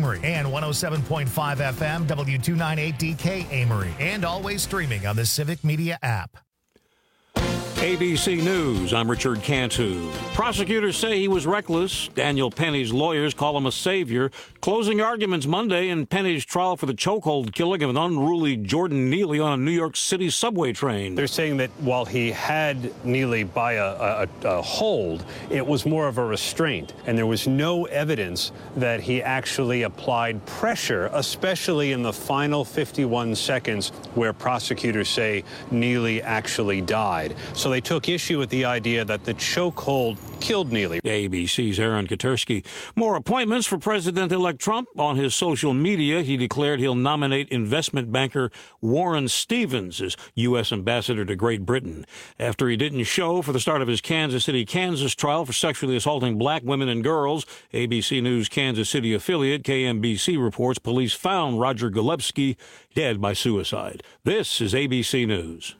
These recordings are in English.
Amory, and 107.5 FM W298DK Amory, and always streaming on the Civic Media app. ABC News, I'm Richard Cantu. Prosecutors say he was reckless. Daniel Penny's lawyers call him a savior. Closing arguments Monday in Penny's trial for the chokehold killing of an unruly Jordan Neely on a New York City subway train. They're saying that while he had Neely by a hold, it was more of a restraint, and there was no evidence that he actually applied pressure, especially in the final 51 seconds where prosecutors say Neely actually died. So they took issue with the idea that the chokehold killed Neely. ABC's Aaron Katersky. More appointments for President-elect Trump. On his social media, he declared he'll nominate investment banker Warren Stevens as U.S. ambassador to Great Britain. After he didn't show for the start of his Kansas City, Kansas trial for sexually assaulting black women and girls, ABC News Kansas City affiliate KMBC reports police found Roger Golubsky dead by suicide. This is ABC News.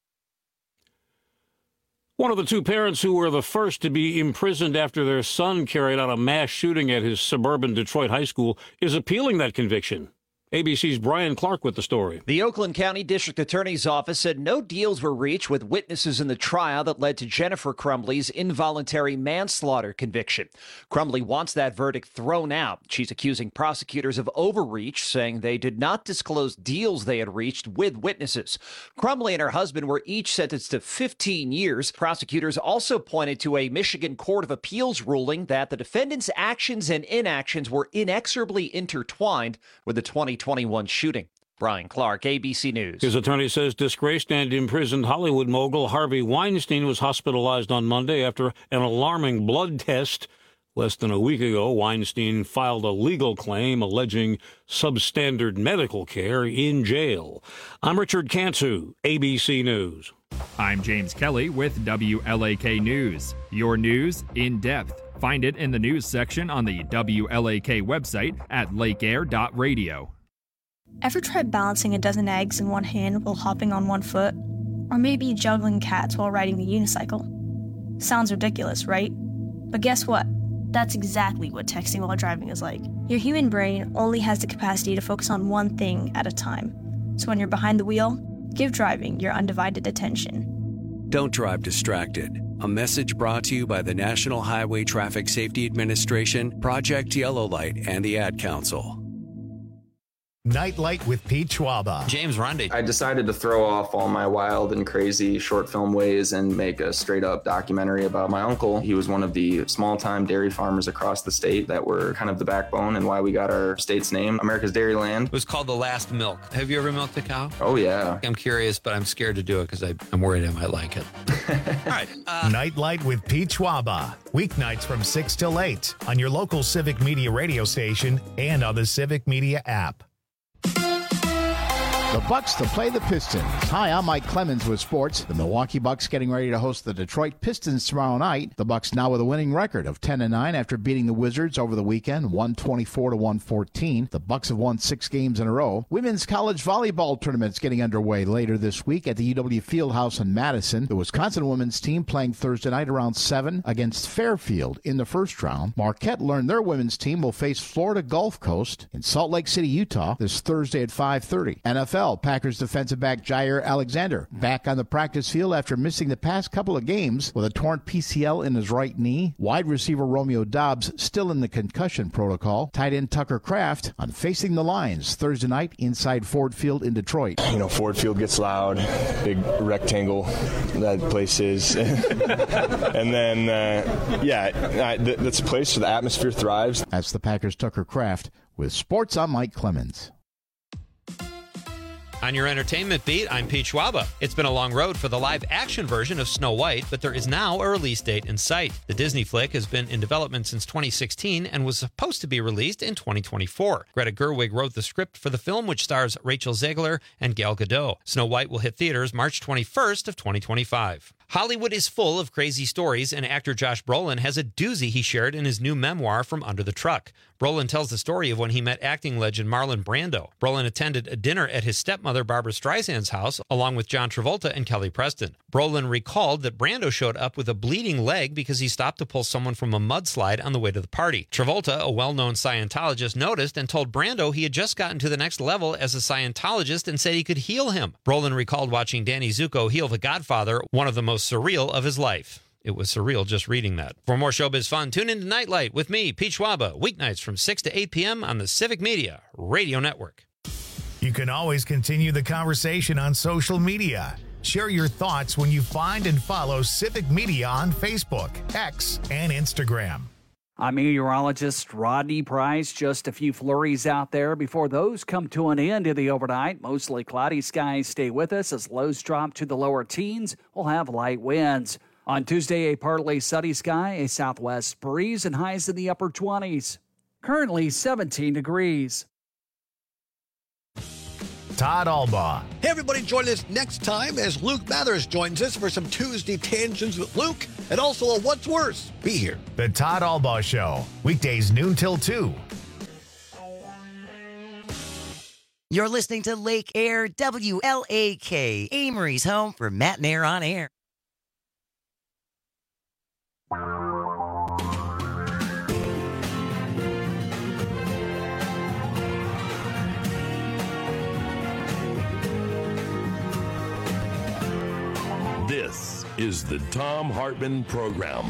One of the two parents who were the first to be imprisoned after their son carried out a mass shooting at his suburban Detroit high school is appealing that conviction. ABC's Brian Clark with the story. The Oakland County District Attorney's Office said no deals were reached with witnesses in the trial that led to Jennifer Crumbley's involuntary manslaughter conviction. Crumbley wants that verdict thrown out. She's accusing prosecutors of overreach, saying they did not disclose deals they had reached with witnesses. Crumbley and her husband were each sentenced to 15 years. Prosecutors also pointed to a Michigan Court of Appeals ruling that the defendant's actions and inactions were inexorably intertwined with the 2021 shooting. Brian Clark, ABC News. His attorney says disgraced and imprisoned Hollywood mogul Harvey Weinstein was hospitalized on Monday after an alarming blood test. Less than a week ago, Weinstein filed a legal claim alleging substandard medical care in jail. I'm Richard Cantu, ABC News. I'm James Kelly with WLAK News. Your news in depth. Find it in the news section on the WLAK website at lakeair.radio. Ever tried balancing a dozen eggs in one hand while hopping on one foot? Or maybe juggling cats while riding the unicycle? Sounds ridiculous, right? But guess what? That's exactly what texting while driving is like. Your human brain only has the capacity to focus on one thing at a time. So when you're behind the wheel, give driving your undivided attention. Don't drive distracted. A message brought to you by the National Highway Traffic Safety Administration, Project Yellow Light, and the Ad Council. Nightlight with Pete Schwaba. James Rundy. I decided to throw off all my wild and crazy short film ways and make a straight up documentary about my uncle. He was one of the small time dairy farmers across the state that were kind of the backbone and why we got our state's name, America's Dairyland. It was called The Last Milk. Have you ever milked a cow? Oh, yeah. I'm curious, but I'm scared to do it because I'm worried I might like it. All right. Nightlight with Pete Schwaba. Weeknights from 6 till 8 on your local Civic Media radio station and on the Civic Media app. The Bucks to play the Pistons. Hi, I'm Mike Clemens with sports. The Milwaukee Bucks getting ready to host the Detroit Pistons tomorrow night. The Bucks now with a winning record of 10-9 after beating the Wizards over the weekend, 124-114. The Bucks have won 6 games in a row. Women's college volleyball tournaments getting underway later this week at the UW Fieldhouse in Madison. The Wisconsin women's team playing Thursday night around 7 against Fairfield in the first round. Marquette learned their women's team will face Florida Gulf Coast in Salt Lake City, Utah this Thursday at 5:30. NFL. Packers defensive back Jair Alexander back on the practice field after missing the past couple of games with a torn PCL in his right knee. Wide receiver Romeo Doubs still in the concussion protocol. Tight end Tucker Kraft on Facing the Lions Thursday night inside Ford Field in Detroit. You know, Ford Field gets loud, big rectangle that place is. And then, that's a place where the atmosphere thrives. That's the Packers' Tucker Kraft with sports. I'm Mike Clemens. On your entertainment beat, I'm Pete Schwaba. It's been a long road for the live-action version of Snow White, but there is now a release date in sight. The Disney flick has been in development since 2016 and was supposed to be released in 2024. Greta Gerwig wrote the script for the film, which stars Rachel Zegler and Gal Gadot. Snow White will hit theaters March 21st of 2025. Hollywood is full of crazy stories, and actor Josh Brolin has a doozy he shared in his new memoir, From Under the Truck. Brolin tells the story of when he met acting legend Marlon Brando. Brolin attended a dinner at his stepmother Barbara Streisand's house, along with John Travolta and Kelly Preston. Brolin recalled that Brando showed up with a bleeding leg because he stopped to pull someone from a mudslide on the way to the party. Travolta, a well-known Scientologist, noticed and told Brando he had just gotten to the next level as a Scientologist and said he could heal him. Brolin recalled watching Danny Zuko heal The Godfather, one of the most surreal of his life. It was surreal just reading that. For more showbiz fun, tune into Nightlight with me, Pete Schwaba, weeknights from 6 to 8 p.m. on the Civic Media Radio Network. You can always continue the conversation on social media. Share your thoughts when you find and follow Civic Media on Facebook, X, and Instagram. I'm meteorologist Rodney Price. Just a few flurries out there before those come to an end in the overnight. Mostly cloudy skies stay with us as lows drop to the lower teens. We'll have light winds. On Tuesday, a partly sunny sky, a southwest breeze, and highs in the upper 20s. Currently 17 degrees. Todd Albaugh. Hey, everybody, join us next time as Luke Mathers joins us for some Tuesday Tangents with Luke and also a What's Worse. Be here. The Todd Albaugh Show, weekdays noon till 2. You're listening to Lake Air WLAK, Amory's home for Matt and Air on Air. This is the Thom Hartmann Program.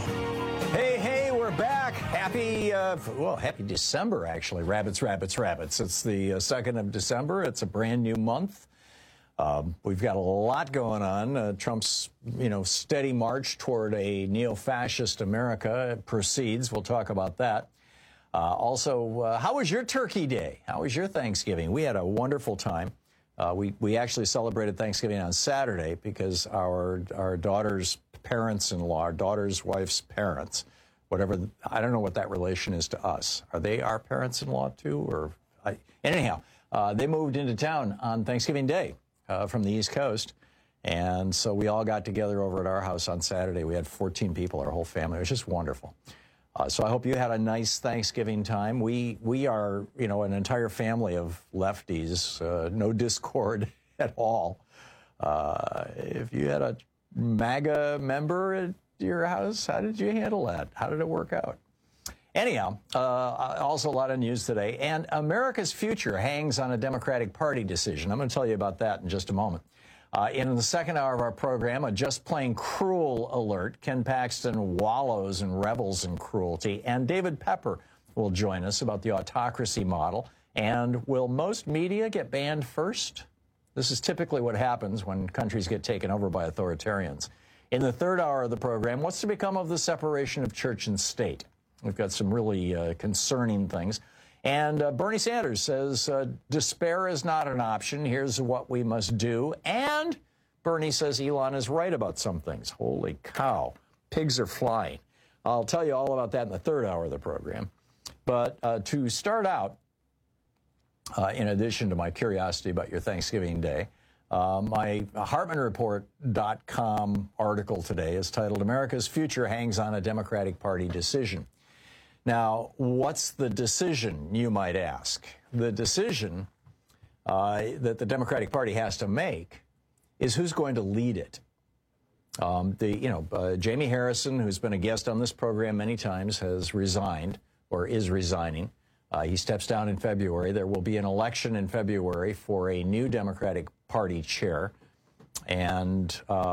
Hey, we're back. Happy December, actually. Rabbits. It's the 2nd of December. It's a brand new month. We've got a lot going on. Trump's, steady march toward a neo-fascist America proceeds. We'll talk about that. Also, how was your Turkey Day? How was your Thanksgiving? We had a wonderful time. We actually celebrated Thanksgiving on Saturday because our daughter's parents-in-law, our daughter's wife's parents, whatever, I don't know what that relation is to us. Are they our parents-in-law too? Anyhow, they moved into town on Thanksgiving Day from the East Coast. And so we all got together over at our house on Saturday. We had 14 people, our whole family. It was just wonderful. So I hope you had a nice Thanksgiving time. We are, an entire family of lefties, no discord at all. If you had a MAGA member at your house, how did you handle that? How did it work out? Anyhow, also a lot of news today. And America's future hangs on a Democratic Party decision. I'm going to tell you about that in just a moment. In the second hour of our program, a just plain cruel alert. Ken Paxton wallows and revels in cruelty. And David Pepper will join us about the autocracy model. And will most media get banned first? This is typically what happens when countries get taken over by authoritarians. In the third hour of the program, what's to become of the separation of church and state? We've got some really concerning things. And Bernie Sanders says despair is not an option. Here's what we must do. And Bernie says Elon is right about some things. Holy cow. Pigs are flying. I'll tell you all about that in the third hour of the program. But to start out, in addition to my curiosity about your Thanksgiving Day, my HartmannReport.com article today is titled, America's Future Hangs on a Democratic Party Decision. Now, what's the decision, you might ask? The decision that the Democratic Party has to make is who's going to lead it. Jamie Harrison, who's been a guest on this program many times, has resigned or is resigning. He steps down in February. There will be an election in February for a new Democratic Party chair. And,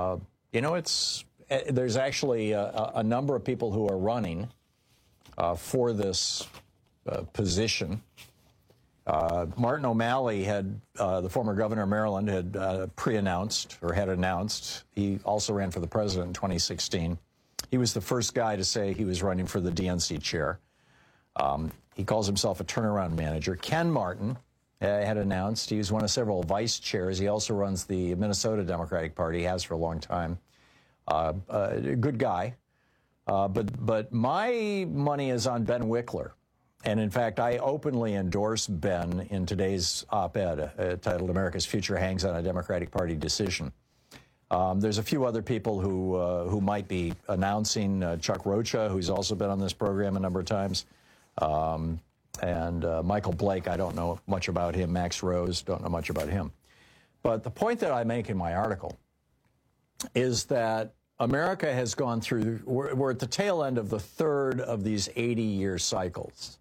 there's actually a number of people who are running for this position. Martin O'Malley the former governor of Maryland, had pre-announced or had announced. He also ran for the president in 2016. He was the first guy to say he was running for the DNC chair. He calls himself a turnaround manager. Ken Martin had announced he was one of several vice chairs. He also runs the Minnesota Democratic Party, has for a long time. A good guy. But my money is on Ben Wickler. And in fact, I openly endorse Ben in today's op-ed titled America's Future Hangs on a Democratic Party Decision. There's a few other people who might be announcing. Chuck Rocha, who's also been on this program a number of times. And Michael Blake, I don't know much about him. Max Rose, don't know much about him. But the point that I make in my article is that America has gone through, we're at the tail end of the third of these 80-year cycles.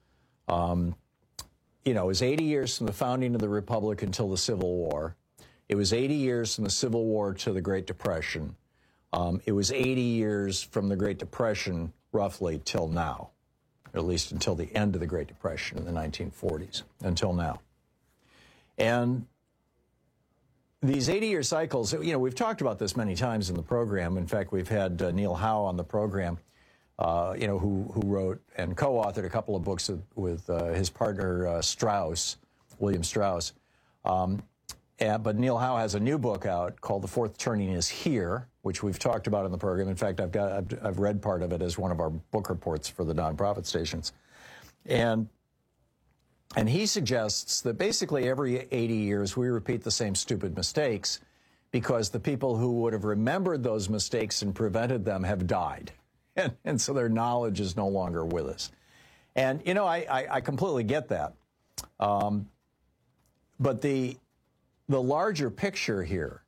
It was 80 years from the founding of the Republic until the Civil War. It was 80 years from the Civil War to the Great Depression. It was 80 years from the Great Depression, roughly, till now, or at least until the end of the Great Depression in the 1940s, until now. And these 80-year cycles, we've talked about this many times in the program. In fact, we've had Neil Howe on the program, who wrote and co-authored a couple of books with his partner, William Strauss. But Neil Howe has a new book out called The Fourth Turning is Here, which we've talked about in the program. In fact, I've read part of it as one of our book reports for the nonprofit stations. And he suggests that basically every 80 years we repeat the same stupid mistakes because the people who would have remembered those mistakes and prevented them have died. And so their knowledge is no longer with us. And, I completely get that. But the larger picture here,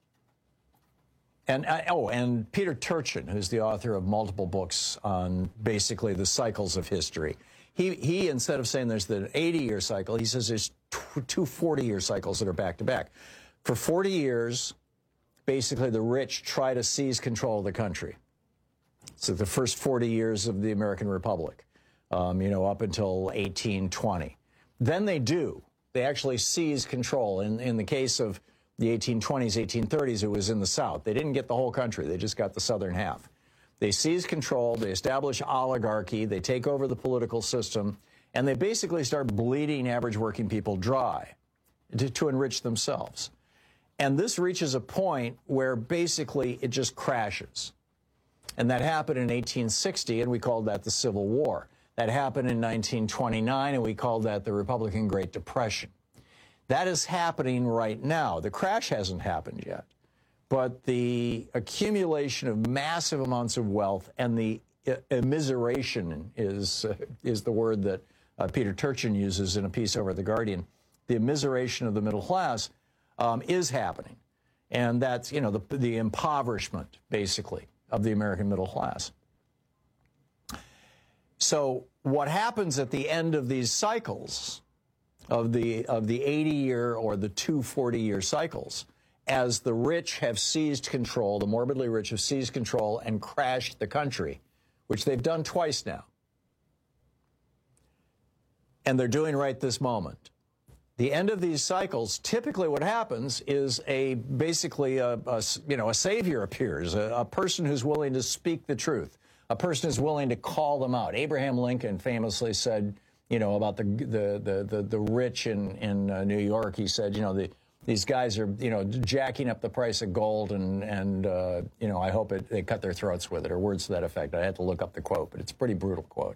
and Peter Turchin, who's the author of multiple books on basically the cycles of history, he instead of saying there's the 80-year cycle, he says there's two 40-year cycles that are back-to-back. For 40 years, basically the rich try to seize control of the country. So the first 40 years of the American Republic, up until 1820. Then they do. They actually seize control. In the case of the 1820s, 1830s, it was in the South. They didn't get the whole country. They just got the southern half. They seize control. They establish oligarchy. They take over the political system. And they basically start bleeding average working people dry to enrich themselves. And this reaches a point where basically it just crashes. And that happened in 1860, and we called that the Civil War. That happened in 1929, and we called that the Republican Great Depression. That is happening right now. The crash hasn't happened yet. But the accumulation of massive amounts of wealth and the immiseration is the word that Peter Turchin uses in a piece over at The Guardian. The immiseration of the middle class is happening. And that's, the impoverishment, basically, of the American middle class. So what happens at the end of these cycles, of the 80-year or the two 40-year cycles, as the rich have seized control, the morbidly rich have seized control and crashed the country, which they've done twice now. And they're doing right this moment. The end of these cycles, typically what happens is basically a savior appears, a person who's willing to speak the truth, a person who's willing to call them out. Abraham Lincoln famously said, about the rich in New York. He said, these guys are, jacking up the price of gold, and I hope they cut their throats with it, or words to that effect. I had to look up the quote, but it's a pretty brutal quote.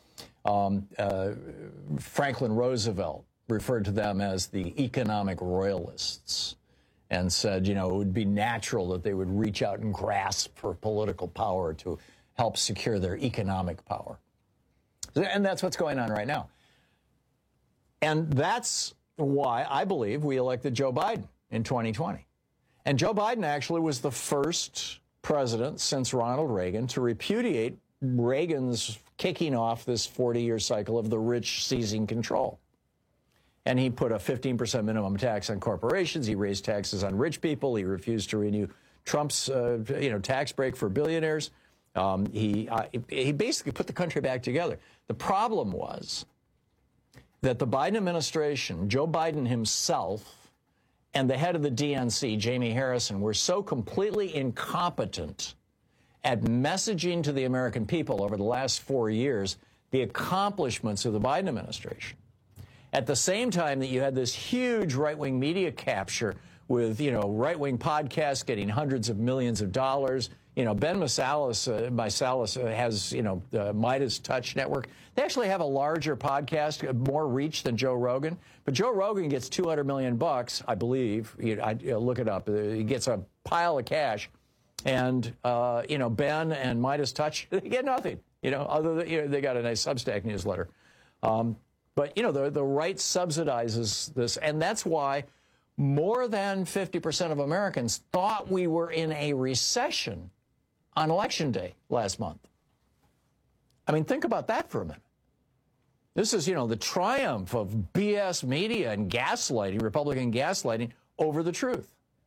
Franklin Roosevelt referred to them as the economic royalists and said, it would be natural that they would reach out and grasp for political power to help secure their economic power. And that's what's going on right now. And that's why I believe we elected Joe Biden in 2020. And Joe Biden actually was the first president since Ronald Reagan to repudiate Reagan's kicking off this 40-year cycle of the rich seizing control. And he put a 15% minimum tax on corporations. He raised taxes on rich people. He refused to renew Trump's tax break for billionaires. He basically put the country back together. The problem was that the Biden administration, Joe Biden himself, and the head of the DNC, Jamie Harrison, were so completely incompetent at messaging to the American people over the last 4 years the accomplishments of the Biden administration. At the same time that you had this huge right-wing media capture with, right-wing podcasts getting hundreds of millions of dollars, Ben Meiselas has, the Midas Touch Network. They actually have a larger podcast, more reach than Joe Rogan. But Joe Rogan gets $200 million, I believe. Look it up. He gets a pile of cash. And, Ben and Midas Touch, they get nothing, other than, they got a nice Substack newsletter. But, the right subsidizes this. And that's why more than 50% of Americans thought we were in a recession on Election Day last month. I mean, think about that for a minute. This is, the triumph of BS media and gaslighting, Republican gaslighting, over the truth.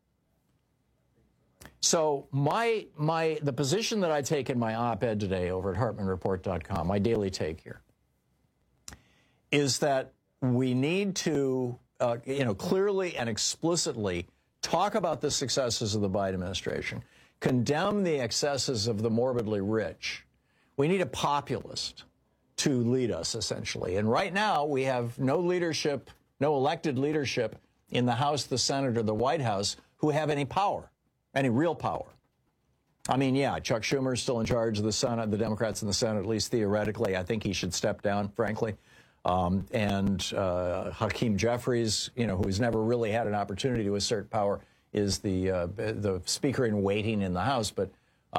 So the position that I take in my op-ed today over at HartmanReport.com, my daily take here, is that we need to, clearly and explicitly talk about the successes of the Biden administration, condemn the excesses of the morbidly rich. We need a populist to lead us, essentially. And right now, we have no leadership, no elected leadership in the House, the Senate, or the White House who have any power, any real power. I mean, yeah, Chuck Schumer is still in charge of the Senate, the Democrats in the Senate, at least theoretically. I think he should step down, frankly. And Hakeem Jeffries, who's never really had an opportunity to assert power, is the speaker in waiting in the House. But,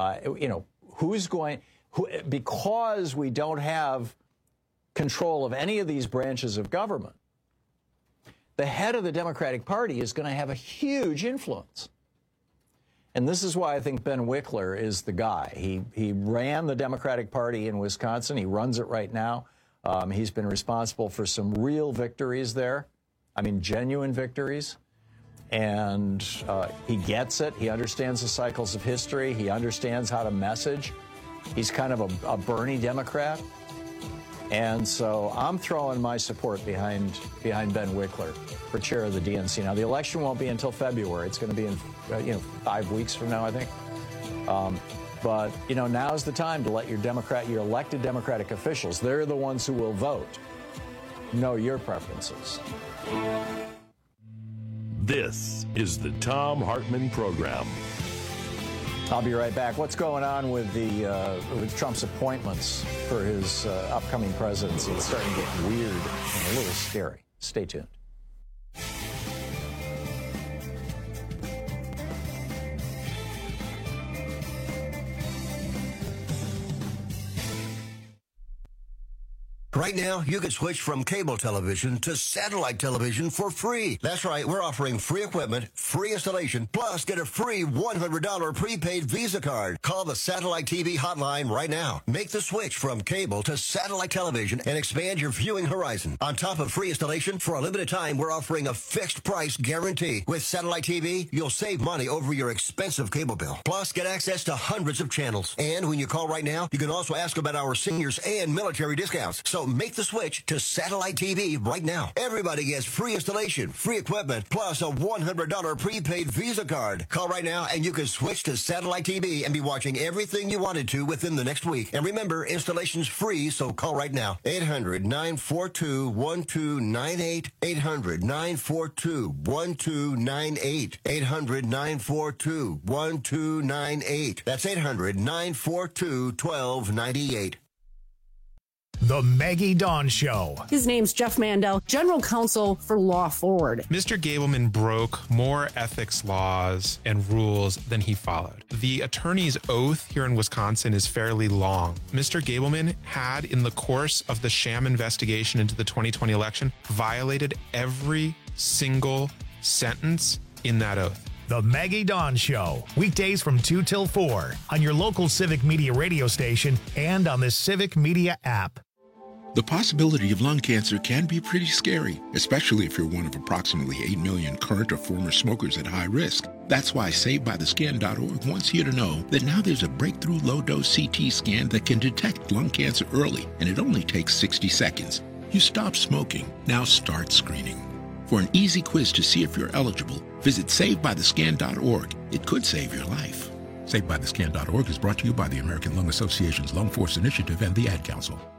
because we don't have control of any of these branches of government, the head of the Democratic Party is going to have a huge influence. And this is why I think Ben Wickler is the guy. He ran the Democratic Party in Wisconsin. He runs it right now. He's been responsible for some real victories there. I mean, genuine victories. And he gets it. He understands the cycles of history. He understands how to message. He's kind of a Bernie Democrat. And so I'm throwing my support behind Ben Wickler for chair of the DNC. Now, the election won't be until February. It's going to be in 5 weeks from now, I think. But, now's the time to let your elected Democratic officials, they're the ones who will vote, know your preferences. This is the Thom Hartmann Program. I'll be right back. What's going on with with Trump's appointments for his upcoming presidency? It's starting to get weird and a little scary. Stay tuned. Right now, you can switch from cable television to satellite television for free. That's right, we're offering free equipment, free installation, plus get a free $100 prepaid Visa card. Call the Satellite TV hotline right now. Make the switch from cable to satellite television and expand your viewing horizon. On top of free installation, for a limited time, we're offering a fixed price guarantee. With Satellite TV, you'll save money over your expensive cable bill. Plus, get access to hundreds of channels. And when you call right now, you can also ask about our seniors and military discounts. So make the switch to Satellite TV right now. Everybody gets free installation, free equipment, plus a $100 prepaid Visa card. Call right now and you can switch to Satellite TV and be watching everything you wanted to within the next week. And remember, installation's free, so call right now. 800-942-1298. 800-942-1298. 800-942-1298. That's 800-942-1298. The Maggie Dawn Show. His name's Jeff Mandel, General Counsel for Law Forward. Mr. Gableman broke more ethics laws and rules than he followed. The attorney's oath here in Wisconsin is fairly long. Mr. Gableman had, in the course of the sham investigation into the 2020 election, violated every single sentence in that oath. The Maggie Dawn Show, weekdays from 2 till 4 on your local Civic Media radio station and on the Civic Media app. The possibility of lung cancer can be pretty scary, especially if you're one of approximately 8 million current or former smokers at high risk. That's why SaveByTheScan.org wants you to know that now there's a breakthrough low-dose CT scan that can detect lung cancer early, and it only takes 60 seconds. You stop smoking, now start screening. For an easy quiz to see if you're eligible, visit SaveByTheScan.org. It could save your life. SaveByTheScan.org is brought to you by the American Lung Association's Lung Force Initiative and the Ad Council.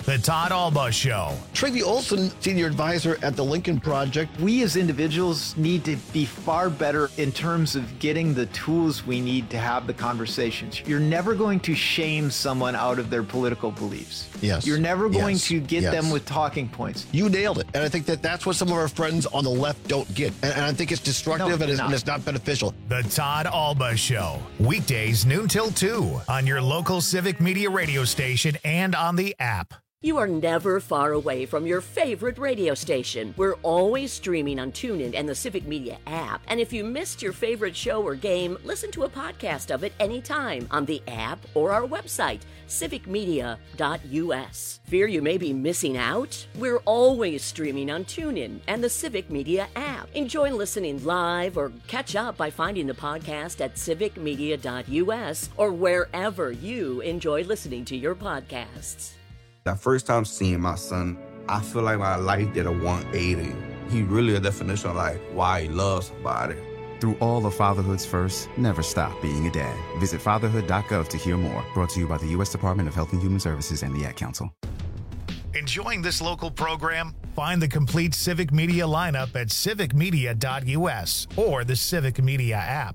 The Todd Alba Show. Tracy Olson, senior advisor at the Lincoln Project. We as individuals need to be far better in terms of getting the tools we need to have the conversations. You're never going to shame someone out of their political beliefs. Yes. You're never going to get them with talking points. You nailed it. And I think that's what some of our friends on the left don't get. And I think it's destructive and it's not beneficial. The Todd Alba Show. Weekdays noon till 2 on your local Civic Media radio station and on the app. You are never far away from your favorite radio station. We're always streaming on TuneIn and the Civic Media app. And if you missed your favorite show or game, listen to a podcast of it anytime on the app or our website, civicmedia.us. Fear you may be missing out? We're always streaming on TuneIn and the Civic Media app. Enjoy listening live or catch up by finding the podcast at civicmedia.us or wherever you enjoy listening to your podcasts. The first time seeing my son, I feel like my life did a 180. He really a definition of like why he loves somebody. Through all of fatherhood's first, never stop being a dad. Visit fatherhood.gov to hear more. Brought to you by the U.S. Department of Health and Human Services and the Ad Council. Enjoying this local program? Find the complete Civic Media lineup at civicmedia.us or the Civic Media app.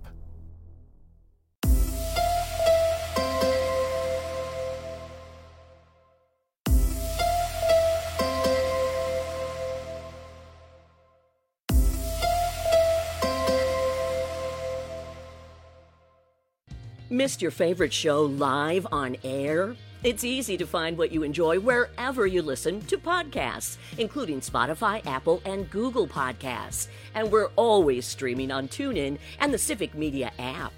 Missed your favorite show live on air? It's easy to find what you enjoy wherever you listen to podcasts, including Spotify, Apple, and Google Podcasts. And we're always streaming on TuneIn and the Civic Media app.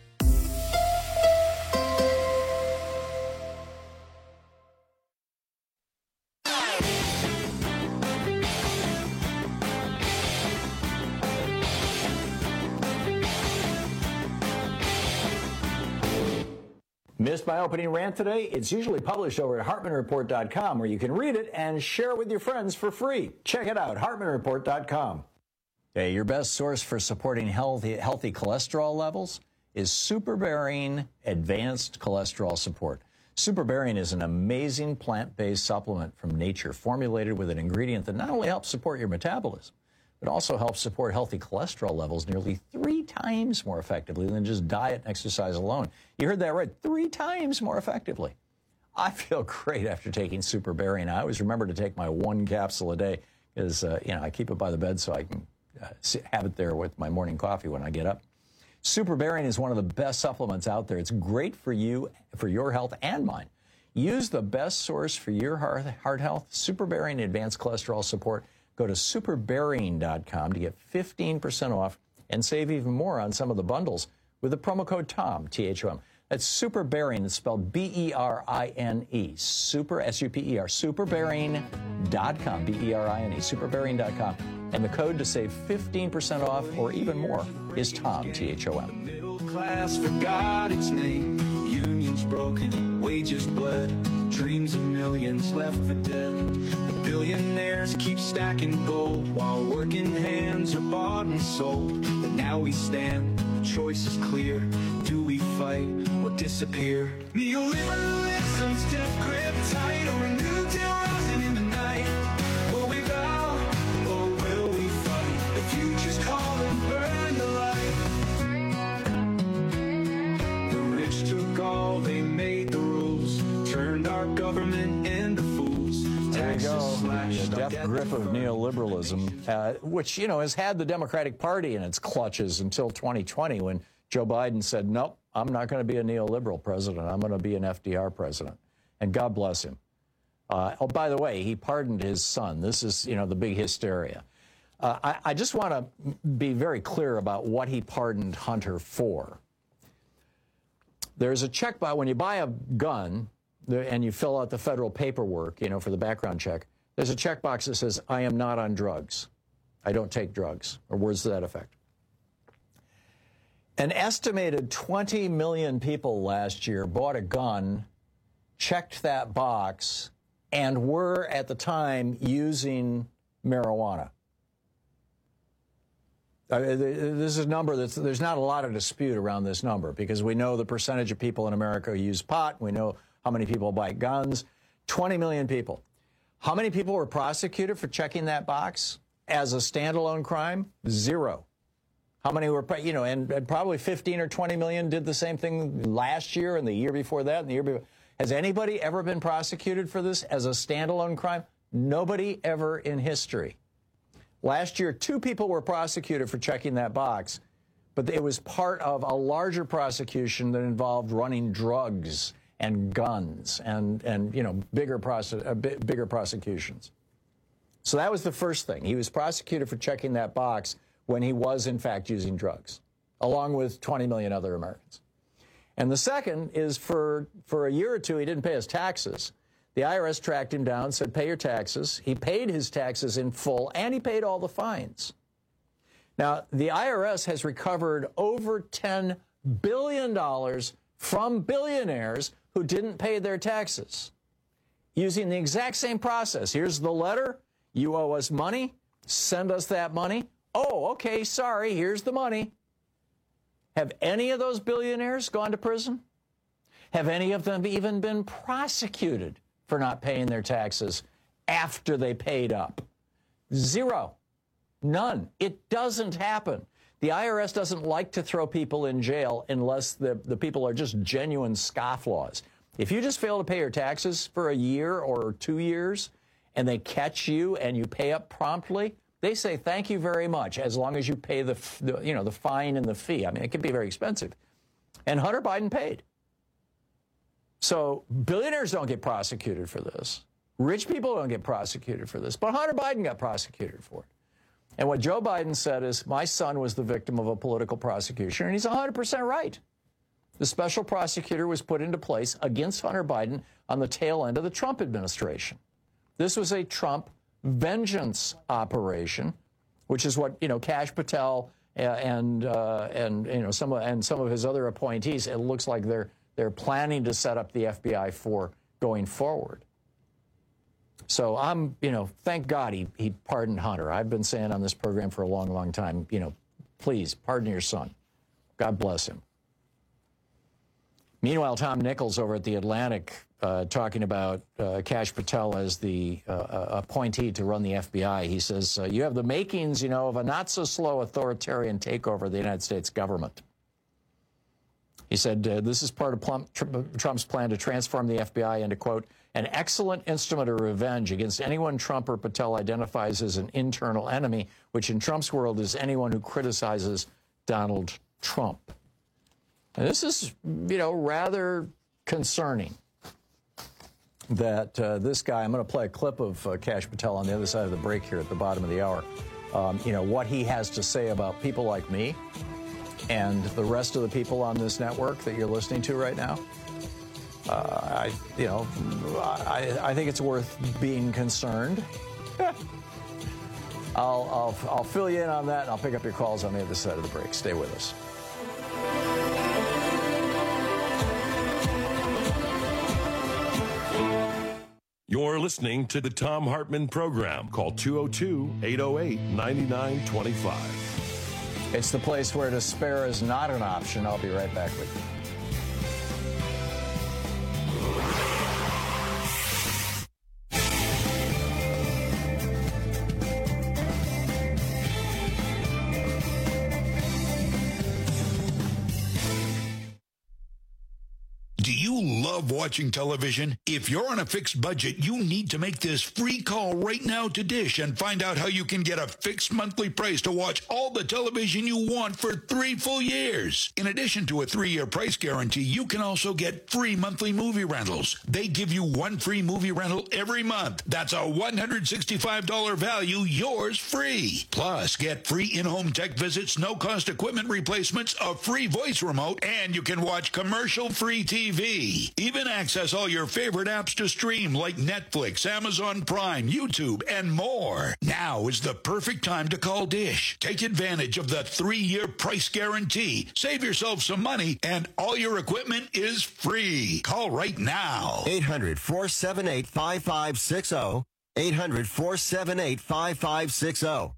Missed my opening rant today? It's usually published over at HartmanReport.com, where you can read it and share it with your friends for free. Check it out, HartmanReport.com. Okay, your best source for supporting healthy cholesterol levels is Superbearing Advanced Cholesterol Support. Superbearing is an amazing plant-based supplement from nature, formulated with an ingredient that not only helps support your metabolism, but also helps support healthy cholesterol levels nearly 3 times more effectively than just diet and exercise alone. You heard that right, 3 times more effectively. I feel great after taking Superbearing. I always remember to take my 1 capsule a day because, I keep it by the bed so I can have it there with my morning coffee when I get up. Superbearing is one of the best supplements out there. It's great for you, for your health and mine. Use the best source for your heart health, Superbearing Advanced Cholesterol Support. Go to superbearing.com to get 15% off and save even more on some of the bundles with the promo code TOM, T-H-O-M. That's Superbearing. It's spelled B-E-R-I-N-E. Super, S-U-P-E-R, superbearing.com, B-E-R-I-N-E, superbearing.com. And the code to save 15% off or even more is TOM, T-H-O-M. Middle class forgot its name. Unions broken, wages bled. Dreams of millions left for dead. The billionaires keep stacking gold while working hands are bought and sold. But now we stand, the choice is clear. Do we fight or disappear? Neoliberalism's death grip tight, or a new day rising in the night. Will we bow or will we fight? The future's calling, burn the light. The rich took all, they made the rules, turned our government into fools. There you go, the death grip of neoliberalism, which, has had the Democratic Party in its clutches until 2020 when Joe Biden said, nope, I'm not going to be a neoliberal president. I'm going to be an FDR president. And God bless him. By the way, he pardoned his son. This is, the big hysteria. I just want to be very clear about what he pardoned Hunter for. There's a checkbox when you buy a gun and you fill out the federal paperwork, for the background check. There's a checkbox that says, I am not on drugs. I don't take drugs, or words to that effect. An estimated 20 million people last year bought a gun, checked that box, and were at the time using marijuana. This is a number there's not a lot of dispute around this number because we know the percentage of people in America who use pot. We know how many people buy guns. 20 million people. How many people were prosecuted for checking that box as a standalone crime? 0. How many were, and probably 15 or 20 million did the same thing last year and the year before that and the year before. Has anybody ever been prosecuted for this as a standalone crime? Nobody ever in history. Last year, 2 people were prosecuted for checking that box, but it was part of a larger prosecution that involved running drugs and guns and bigger prosecutions. So that was the first thing. He was prosecuted for checking that box when he was, in fact, using drugs, along with 20 million other Americans. And the second is for a year or 2, he didn't pay his taxes. The IRS tracked him down, said, pay your taxes. He paid his taxes in full, and he paid all the fines. Now, the IRS has recovered over $10 billion from billionaires who didn't pay their taxes using the exact same process. Here's the letter. You owe us money. Send us that money. Oh, okay, sorry, here's the money. Have any of those billionaires gone to prison? Have any of them even been prosecuted for not paying their taxes after they paid up? 0. None. It doesn't happen. The IRS doesn't like to throw people in jail unless the people are just genuine scofflaws. If you just fail to pay your taxes for a year or 2 years and they catch you and you pay up promptly, they say thank you very much as long as you pay the fine and the fee. I mean, it can be very expensive. And Hunter Biden paid. So billionaires don't get prosecuted for this. Rich people don't get prosecuted for this. But Hunter Biden got prosecuted for it. And what Joe Biden said is, my son was the victim of a political prosecution, and he's 100% right. The special prosecutor was put into place against Hunter Biden on the tail end of the Trump administration. This was a Trump vengeance operation, which is what Kash Patel and some of his other appointees. It looks like they're planning to set up the FBI for going forward. So thank God he pardoned Hunter. I've been saying on this program for a long, long time, please pardon your son. God bless him. Meanwhile, Tom Nichols over at The Atlantic talking about Kash Patel as the appointee to run the FBI. He says, you have the makings, of a not-so-slow authoritarian takeover of the United States government. He said, this is part of Trump's plan to transform the FBI into, quote, an excellent instrument of revenge against anyone Trump or Patel identifies as an internal enemy, which in Trump's world is anyone who criticizes Donald Trump. And this is, rather concerning that this guy, I'm going to play a clip of Kash Patel on the other side of the break here at the bottom of the hour, what he has to say about people like me and the rest of the people on this network that you're listening to right now. I think it's worth being concerned. I'll fill you in on that, and I'll pick up your calls on the other side of the break. Stay with us. You're listening to the Thom Hartmann Program. Call 202-808-9925. It's the place where despair is not an option. I'll be right back with you. Watching television? If you're on a fixed budget, you need to make this free call right now to Dish and find out how you can get a fixed monthly price to watch all the television you want for 3 full years. In addition to a 3-year price guarantee, you can also get free monthly movie rentals. They give you 1 free movie rental every month. That's a $165 value, yours free. Plus, get free in-home tech visits, no-cost equipment replacements, a free voice remote, and you can watch commercial-free TV. Even access all your favorite apps to stream like Netflix, Amazon Prime, YouTube, and more. Now is the perfect time to call Dish. Take advantage of the 3-year price guarantee. Save yourself some money, and all your equipment is free. Call right now. 800-478-5560. 800-478-5560.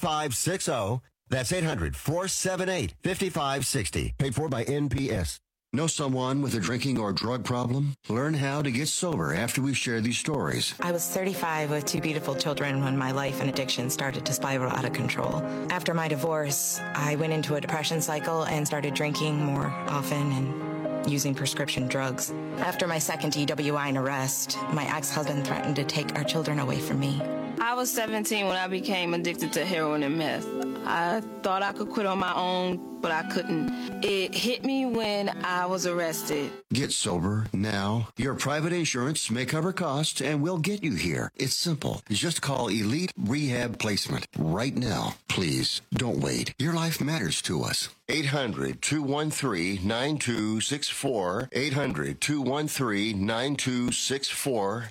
800-478-5560. That's 800-478-5560. Paid for by NPS. Know someone with a drinking or drug problem? Learn how to get sober after we share these stories. I was 35 with 2 beautiful children when my life and addiction started to spiral out of control. After my divorce, I went into a depression cycle and started drinking more often and using prescription drugs. After my second DWI and arrest, my ex-husband threatened to take our children away from me. I was 17 when I became addicted to heroin and meth. I thought I could quit on my own, but I couldn't. It hit me when I was arrested. Get sober now. Your private insurance may cover costs and we'll get you here. It's simple. Just call Elite Rehab Placement right now. Please don't wait. Your life matters to us. 800-213-9264. 800-213-9264.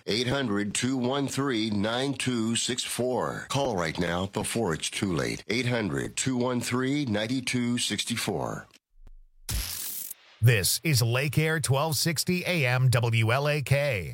800-213-9264. Call right now before it's too late. 800-213-9264. This is Lake Air 1260 AM WLAK.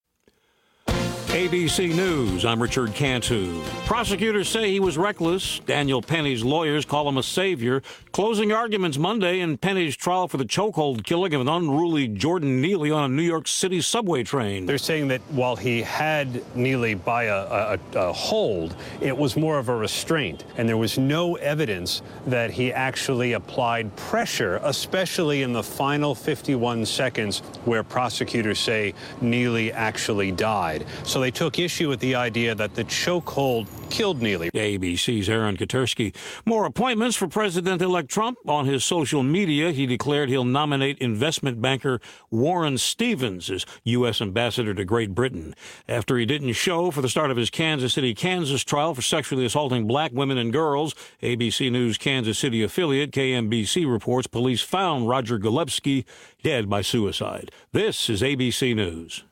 ABC News, I'm Richard Cantu. Prosecutors say he was reckless. Daniel Penny's lawyers call him a savior. Closing arguments Monday in Penny's trial for the chokehold killing of an unruly Jordan Neely on a New York City subway train. They're saying that while he had Neely by a hold, it was more of a restraint, and there was no evidence that he actually applied pressure, especially in the final 51 seconds where prosecutors say Neely actually died. So they took issue with the idea that the chokehold killed Neely. ABC's Aaron Katersky. More appointments for President-elect Trump. On his social media, he declared he'll nominate investment banker Warren Stevens as U.S. ambassador to Great Britain. After he didn't show for the start of his Kansas City, Kansas trial for sexually assaulting black women and girls, ABC News Kansas City affiliate KMBC reports police found Roger Golubsky dead by suicide. This is ABC News.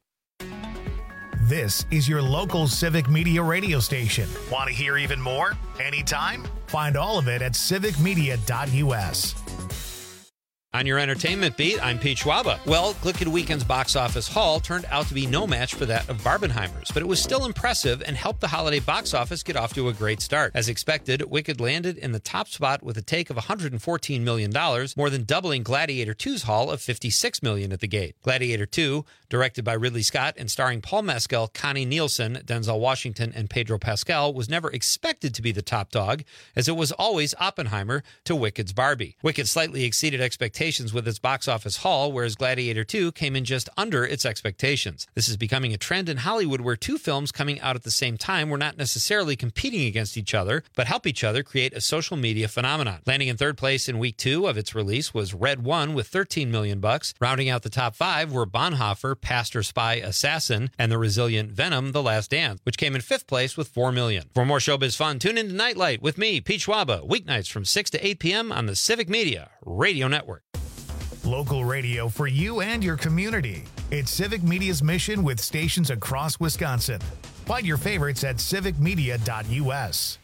This is your local Civic Media radio station. Want to hear even more? Anytime? Find all of it at civicmedia.us. On your entertainment beat, I'm Pete Schwaba. Well, Glicked Weekend's box office haul turned out to be no match for that of Barbenheimer's, but it was still impressive and helped the holiday box office get off to a great start. As expected, Wicked landed in the top spot with a take of $114 million, more than doubling Gladiator 2's haul of $56 million at the gate. Gladiator 2, directed by Ridley Scott and starring Paul Mescal, Connie Nielsen, Denzel Washington, and Pedro Pascal, was never expected to be the top dog, as it was always Oppenheimer to Wicked's Barbie. Wicked slightly exceeded expectations with its box office haul, whereas Gladiator 2 came in just under its expectations. This is becoming a trend in Hollywood where two films coming out at the same time were not necessarily competing against each other, but help each other create a social media phenomenon. Landing in third place in week 2 of its release was Red One with $13 million. Rounding out the top 5 were Bonhoeffer, Pastor, Spy, Assassin, and the resilient Venom, The Last Dance, which came in 5th place with $4 million. For more showbiz fun, tune in to Nightlight with me, Pete Schwaba, weeknights from 6 to 8 p.m. on the Civic Media Radio Network. Local radio for you and your community. It's Civic Media's mission with stations across Wisconsin. Find your favorites at civicmedia.us.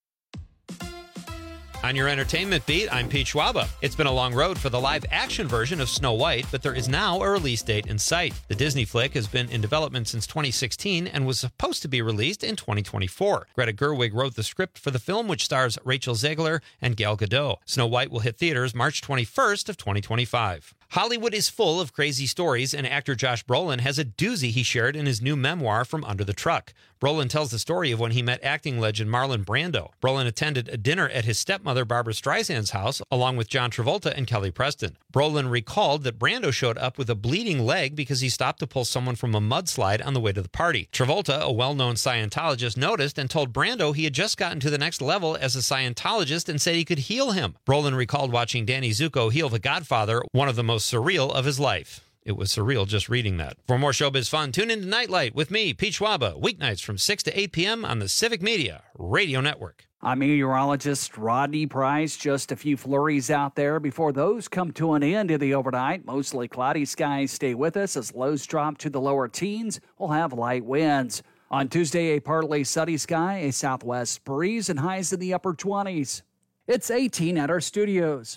On your entertainment beat, I'm Pete Schwaba. It's been a long road for the live-action version of Snow White, but there is now a release date in sight. The Disney flick has been in development since 2016 and was supposed to be released in 2024. Greta Gerwig wrote the script for the film, which stars Rachel Zegler and Gal Gadot. Snow White will hit theaters March 21st of 2025. Hollywood is full of crazy stories, and actor Josh Brolin has a doozy he shared in his new memoir, From Under the Truck. Brolin tells the story of when he met acting legend Marlon Brando. Brolin attended a dinner at his stepmother Barbra Streisand's house, along with John Travolta and Kelly Preston. Brolin recalled that Brando showed up with a bleeding leg because he stopped to pull someone from a mudslide on the way to the party. Travolta, a well-known Scientologist, noticed and told Brando he had just gotten to the next level as a Scientologist and said he could heal him. Brolin recalled watching Danny Zuko heal the Godfather, one of the most surreal of his life. It was surreal just reading that. For more showbiz fun, tune in to Nightlight with me, Pete Schwaba, weeknights from 6 to 8 p.m. on the Civic Media Radio Network. I'm meteorologist Rodney Price. Just a few flurries out there before those come to an end in the overnight. Mostly cloudy skies stay with us as lows drop to the lower teens. We'll have light winds. On Tuesday, a partly sunny sky, a southwest breeze, and highs in the upper 20s. It's 18 at our studios.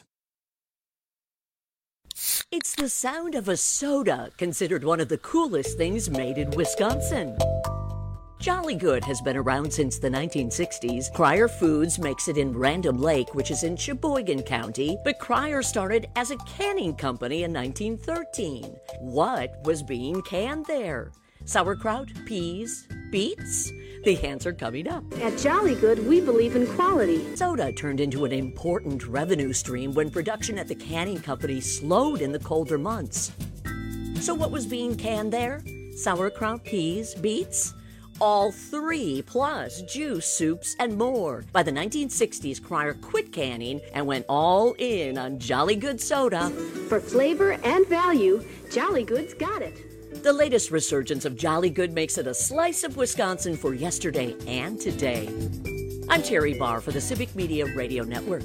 It's the sound of a soda, considered one of the coolest things made in Wisconsin. Jolly Good has been around since the 1960s. Cryer Foods makes it in Random Lake, which is in Sheboygan County, but Cryer started as a canning company in 1913. What was being canned there? Sauerkraut, peas, beets? The answer coming up. At Jolly Good, we believe in quality. Soda turned into an important revenue stream when production at the canning company slowed in the colder months. So what was being canned there? Sauerkraut, peas, beets? All three, plus juice, soups, and more. By the 1960s, Cryer quit canning and went all in on Jolly Good soda. For flavor and value, Jolly Good's got it. The latest resurgence of Jolly Good makes it a slice of Wisconsin for yesterday and today. I'm Terry Barr for the Civic Media Radio Network.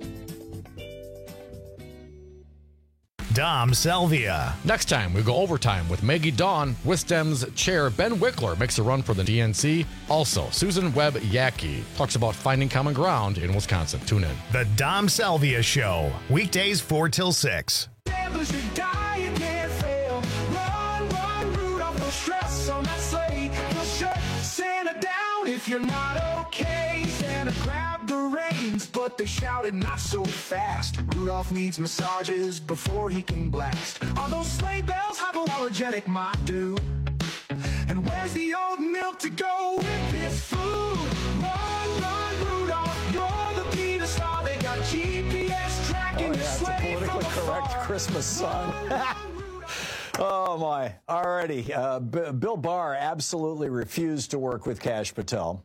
Dom Salvia. Next time, we go overtime with Maggie Dawn. Wisdom's chair Ben Wickler makes a run for the DNC. Also, Susan Webb Yackey talks about finding common ground in Wisconsin. Tune in. The Dom Salvia Show, weekdays 4 till 6. Gamblers who die and can't fail. Run, Rudolph, no stress on that sleigh. You'll shut Santa down if you're not okay. Santa grabbed the reins, but they shouted not so fast. Rudolph needs massages before he can blast. Are those sleigh bells hypoallergenic, my dude? And where's the old milk to go with this food? Run, Rudolph, you're the Peter Star. They got GPS tracking the sleigh. It's a politically correct Christmas song. Oh, my. Alrighty. Bill Barr absolutely refused to work with Kash Patel.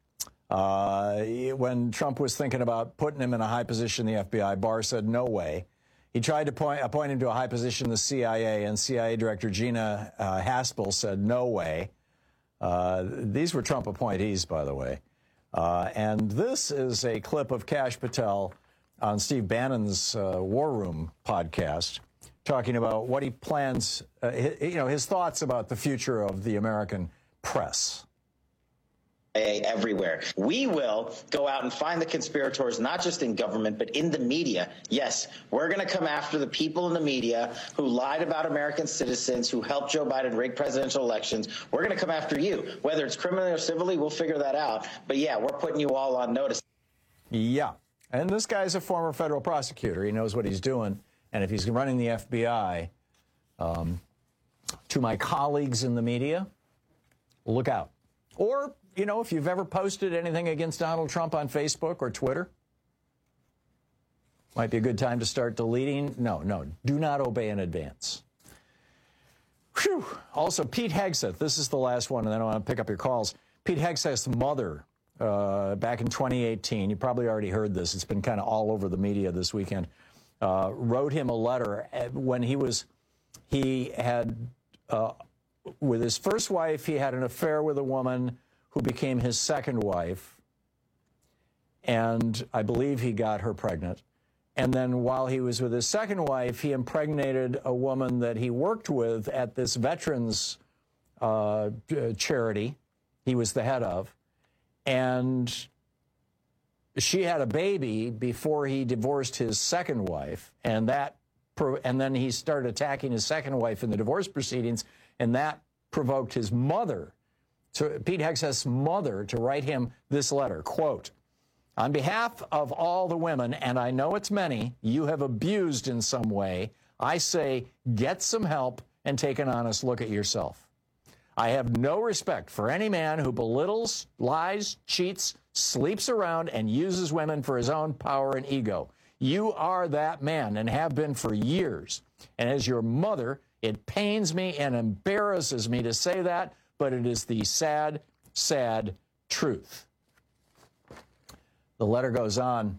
When Trump was thinking about putting him in a high position in the FBI, Barr said no way. He tried to appoint him to a high position in the CIA, and CIA Director Gina Haspel said no way. These were Trump appointees, by the way. And this is a clip of Kash Patel on Steve Bannon's War Room podcast, talking about what he plans, his thoughts about the future of the American press. Everywhere. We will go out and find the conspirators, not just in government, but in the media. Yes, we're going to come after the people in the media who lied about American citizens, who helped Joe Biden rig presidential elections. We're going to come after you. Whether it's criminally or civilly, we'll figure that out. But yeah, we're putting you all on notice. Yeah. And this guy's a former federal prosecutor. He knows what he's doing. And if he's running the FBI, to my colleagues in the media, look out. Or, if you've ever posted anything against Donald Trump on Facebook or Twitter, might be a good time to start deleting. No, do not obey in advance. Whew. Also, Pete Hegseth, this is the last one, and then I want to pick up your calls. Pete Hegseth's mother, back in 2018, you probably already heard this, it's been kind of all over the media this weekend, wrote him a letter when he had, with his first wife, he had an affair with a woman who became his second wife, and I believe he got her pregnant. And then while he was with his second wife, he impregnated a woman that he worked with at this veterans charity he was the head of, and she had a baby before he divorced his second wife, and then he started attacking his second wife in the divorce proceedings, and that provoked his mother, Pete Hegseth's mother, to write him this letter, quote, "On behalf of all the women, and I know it's many, you have abused in some way, I say get some help and take an honest look at yourself. I have no respect for any man who belittles, lies, cheats, sleeps around, and uses women for his own power and ego. You are that man and have been for years. And as your mother, it pains me and embarrasses me to say that, but it is the sad, sad truth." The letter goes on.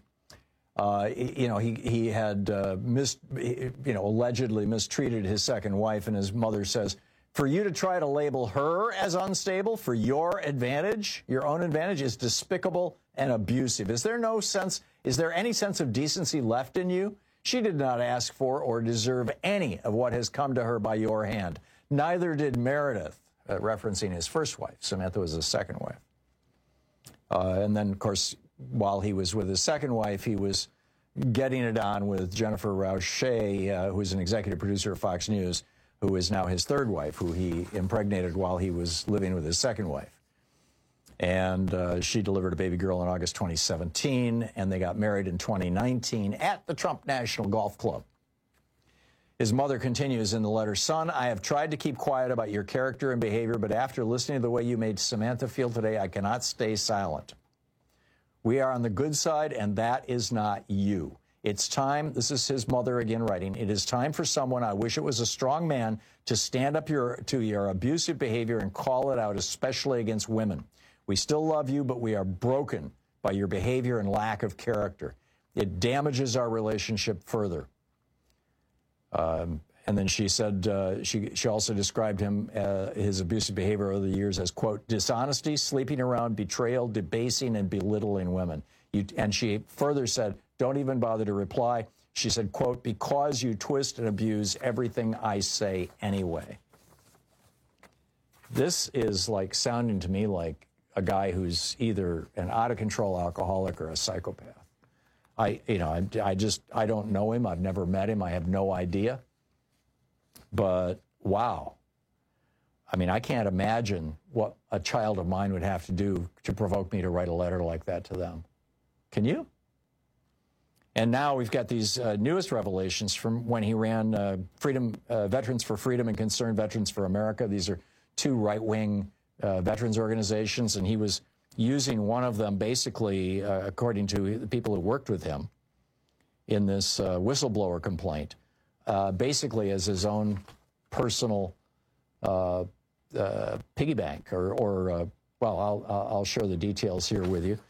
He had allegedly mistreated his second wife, and his mother says, "For you to try to label her as unstable for your advantage, your own advantage, is despicable and abusive. Is there any sense of decency left in you? She did not ask for or deserve any of what has come to her by your hand. Neither did Meredith," referencing his first wife. Samantha was his second wife. And then, of course, while he was with his second wife, he was getting it on with Jennifer Roche, who's an executive producer of Fox News, who is now his third wife, who he impregnated while he was living with his second wife. And she delivered a baby girl in August 2017, and they got married in 2019 at the Trump National Golf Club. His mother continues in the letter, "Son, I have tried to keep quiet about your character and behavior, but after listening to the way you made Samantha feel today, I cannot stay silent. We are on the good side, and that is not you. It's time," this is his mother again writing, "it is time for someone, I wish it was a strong man, to stand up to your abusive behavior and call it out, especially against women. We still love you, but we are broken by your behavior and lack of character. It damages our relationship further." And then she said, she also described him, his abusive behavior over the years as, quote, "dishonesty, sleeping around, betrayal, debasing, and belittling women." And she further said, "Don't even bother to reply." She said, quote, "because you twist and abuse everything I say anyway." This is like sounding to me like a guy who's either an out-of-control alcoholic or a psychopath. I don't know him. I've never met him. I have no idea. But wow. I mean, I can't imagine what a child of mine would have to do to provoke me to write a letter like that to them. Can you? And now we've got these newest revelations from when he ran Veterans for Freedom and Concerned Veterans for America. These are two right-wing veterans organizations, and he was using one of them basically, according to the people who worked with him in this whistleblower complaint, basically as his own personal piggy bank, well, I'll share the details here with you.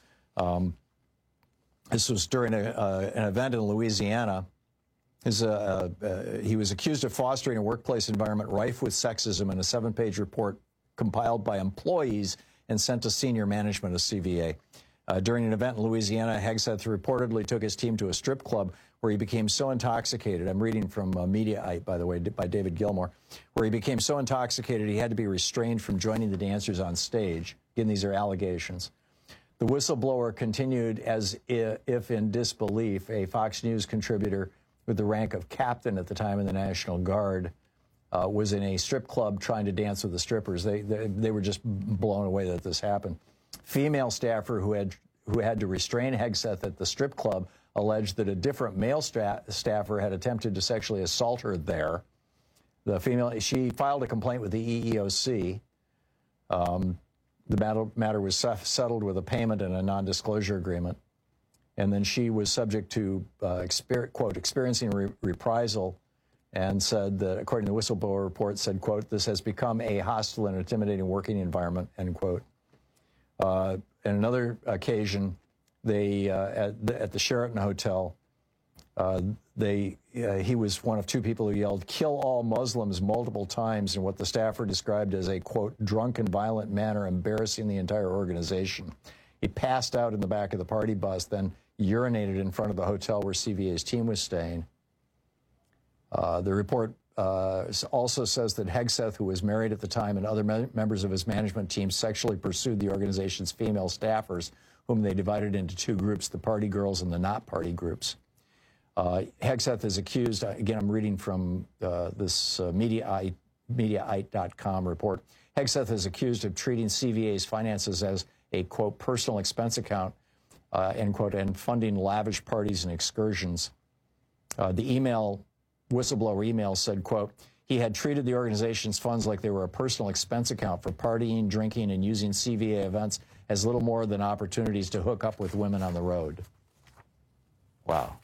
This was during an event in Louisiana. He was accused of fostering a workplace environment rife with sexism in a 7-page report compiled by employees and sent to senior management of CVA. During an event in Louisiana, Hegseth reportedly took his team to a strip club where he became so intoxicated. I'm reading from Mediaite, by the way, by David Gilmour, where he became so intoxicated he had to be restrained from joining the dancers on stage. Again, these are allegations. The whistleblower continued as if in disbelief. A Fox News contributor with the rank of captain at the time in the National Guard was in a strip club trying to dance with the strippers. They were just blown away that this happened. Female staffer who had to restrain Hegseth at the strip club alleged that a different male staffer had attempted to sexually assault her there. She filed a complaint with the EEOC. The matter was settled with a payment and a non-disclosure agreement. And then she was subject to, quote, experiencing reprisal, and said that, according to the whistleblower report, said, quote, "this has become a hostile and intimidating working environment," end quote. On another occasion, they at the Sheraton Hotel, he was one of two people who yelled, "Kill all Muslims," multiple times in what the staffer described as a, quote, "drunk and violent manner, embarrassing the entire organization." He passed out in the back of the party bus, then urinated in front of the hotel where CVA's team was staying. The report also says that Hegseth, who was married at the time, and other members of his management team sexually pursued the organization's female staffers, whom they divided into two groups, the party girls and the not party groups. Hegseth is accused, again, I'm reading from this Mediaite.com report. Hegseth is accused of treating CVA's finances as a, quote, "personal expense account," end quote, and funding lavish parties and excursions. The whistleblower email said, quote, "he had treated the organization's funds like they were a personal expense account for partying, drinking, and using CVA events as little more than opportunities to hook up with women on the road." Wow.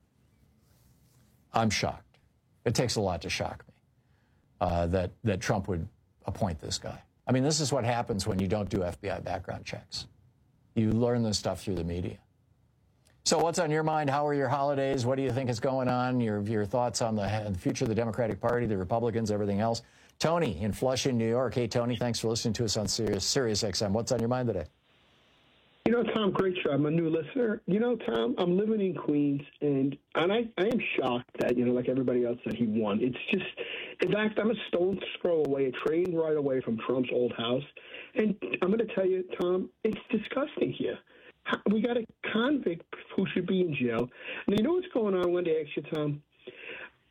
I'm shocked. It takes a lot to shock me that Trump would appoint this guy. I mean, this is what happens when you don't do FBI background checks. You learn this stuff through the media. So what's on your mind? How are your holidays? What do you think is going on? Your thoughts on the future of the Democratic Party, the Republicans, everything else. Tony in Flushing, New York. Hey, Tony, thanks for listening to us on Sirius XM. What's on your mind today? You know, Tom, great show. I'm a new listener. You know, Tom, I'm living in Queens, and I am shocked that, like everybody else, that he won. It's just, in fact, I'm a stone's throw away, a train ride away from Trump's old house. And I'm going to tell you, Tom, it's disgusting here. We got a convict who should be in jail. And you know what's going on? I wanted to ask you, Tom.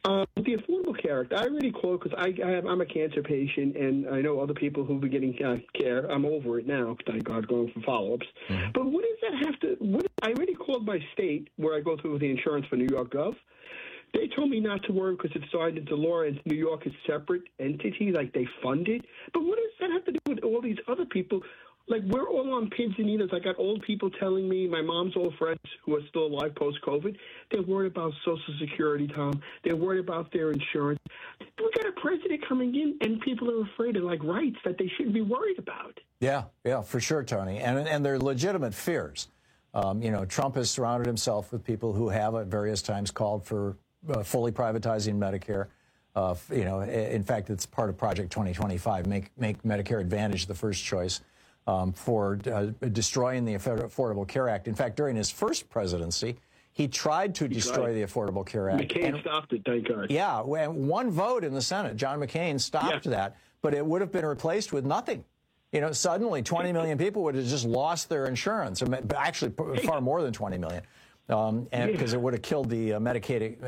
The Affordable Care Act, I already quote because I'm a cancer patient, and I know other people who've been getting care. I'm over it now, thank God, going for follow-ups. Mm-hmm. But what does that have to? I already called my state where I go through with the insurance for New York Gov. They told me not to worry because it's signed into law and New York is a separate entity, like they fund it. But what does that have to do with all these other people? Like, we're all on pins and needles. I got old people telling me, my mom's old friends who are still alive post-COVID, they're worried about Social Security, Tom. They're worried about their insurance. We got a president coming in, and people are afraid of, like, rights that they shouldn't be worried about. Yeah, for sure, Tony. And they're legitimate fears. Trump has surrounded himself with people who have at various times called for fully privatizing Medicare. In fact, it's part of Project 2025, make Medicare Advantage the first choice. For destroying the Affordable Care Act. In fact, during his first presidency, he tried to destroy the Affordable Care Act. McCain stopped it, thank God. Yeah, one vote in the Senate, John McCain stopped that, but it would have been replaced with nothing. Suddenly 20 million people would have just lost their insurance, actually far more than 20 million, because it would have killed the Medicaid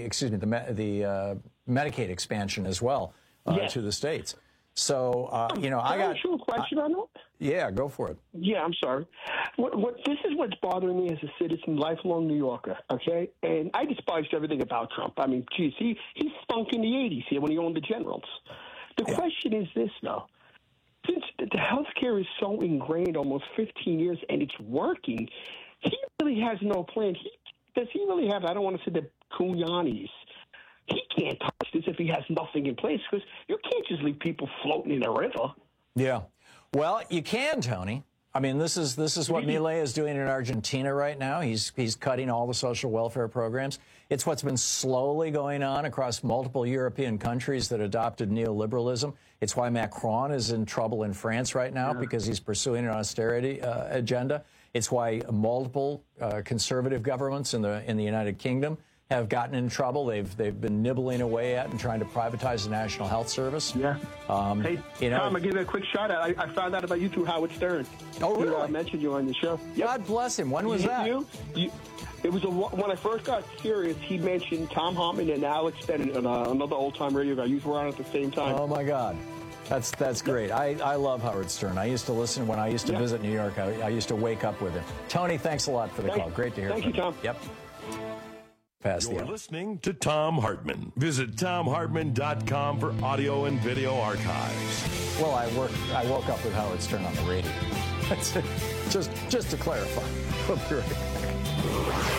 expansion as well to the states. So, I got a question on that. Yeah, go for it. Yeah, I'm sorry. This is what's bothering me as a citizen, lifelong New Yorker, okay? And I despised everything about Trump. I mean, geez, he stunk in the 80s here when he owned the Generals. The question is this, though. Since the health care is so ingrained almost 15 years and it's working, he really has no plan. Does he really have, I don't want to say the Kunyanis. He can't touch this if he has nothing in place because you can't just leave people floating in a river. Yeah. Well, you can, Tony. I mean, this is what Milei is doing in Argentina right now. He's cutting all the social welfare programs. It's what's been slowly going on across multiple European countries that adopted neoliberalism. It's why Macron is in trouble in France right now because he's pursuing an austerity agenda. It's why multiple conservative governments in the United Kingdom have gotten in trouble. They've been nibbling away at and trying to privatize the National Health Service. Yeah. Hey, Tom, I'll give you a quick shout out. I found out about you through Howard Stern. Oh, really? I mentioned you on the show. Yep. God bless him. When was that? It was when I first got serious. He mentioned Tom Hartman and Alex Bennett, another old-time radio guy. You were on at the same time. Oh, my God. That's great. I love Howard Stern. I used to listen when I used to visit New York. I used to wake up with him. Tony, thanks a lot for the call. Great to hear from you. Thank you, Tom. Yep. You're listening to Thom Hartmann. Visit ThomHartmann.com for audio and video archives. Well, I woke up with Howard Stern on the radio. That's it. Just to clarify. We'll be right back.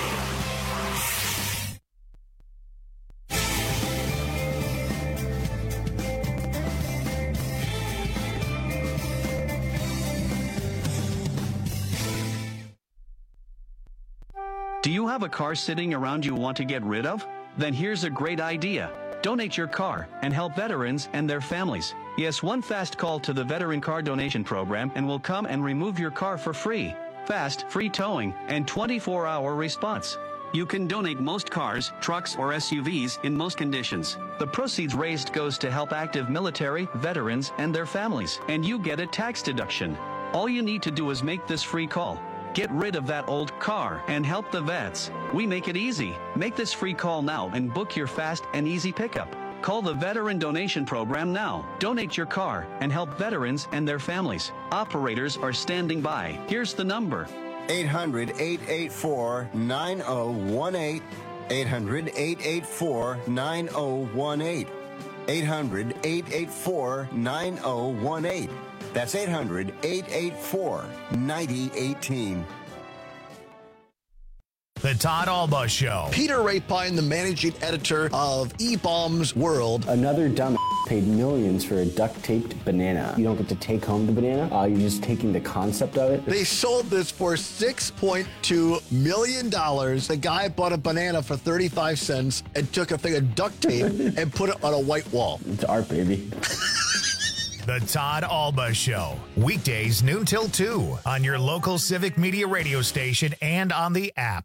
Do you have a car sitting around you want to get rid of? Then here's a great idea. Donate your car and help veterans and their families. Yes, one fast call to the Veteran Car Donation Program and we'll come and remove your car for free. Fast, free towing, and 24-hour response. You can donate most cars, trucks, or SUVs in most conditions. The proceeds raised goes to help active military, veterans, and their families, and you get a tax deduction. All you need to do is make this free call. Get rid of that old car and help the vets. We make it easy. Make this free call now and book your fast and easy pickup. Call the Veteran Donation Program now. Donate your car and help veterans and their families. Operators are standing by. Here's the number. 800-884-9018. 800-884-9018. 800-884-9018. That's 800-884-9018. The Todd Alba Show. Peter Rapine, the managing editor of eBaum's World. Another dumb paid millions for a duct-taped banana. You don't get to take home the banana. You're just taking the concept of it. They sold this for $6.2 million. The guy bought a banana for 35 cents and took a thing of duct tape and put it on a white wall. It's art, baby. The Todd Alba Show. Weekdays noon till 2 on your local Civic Media radio station and on the app.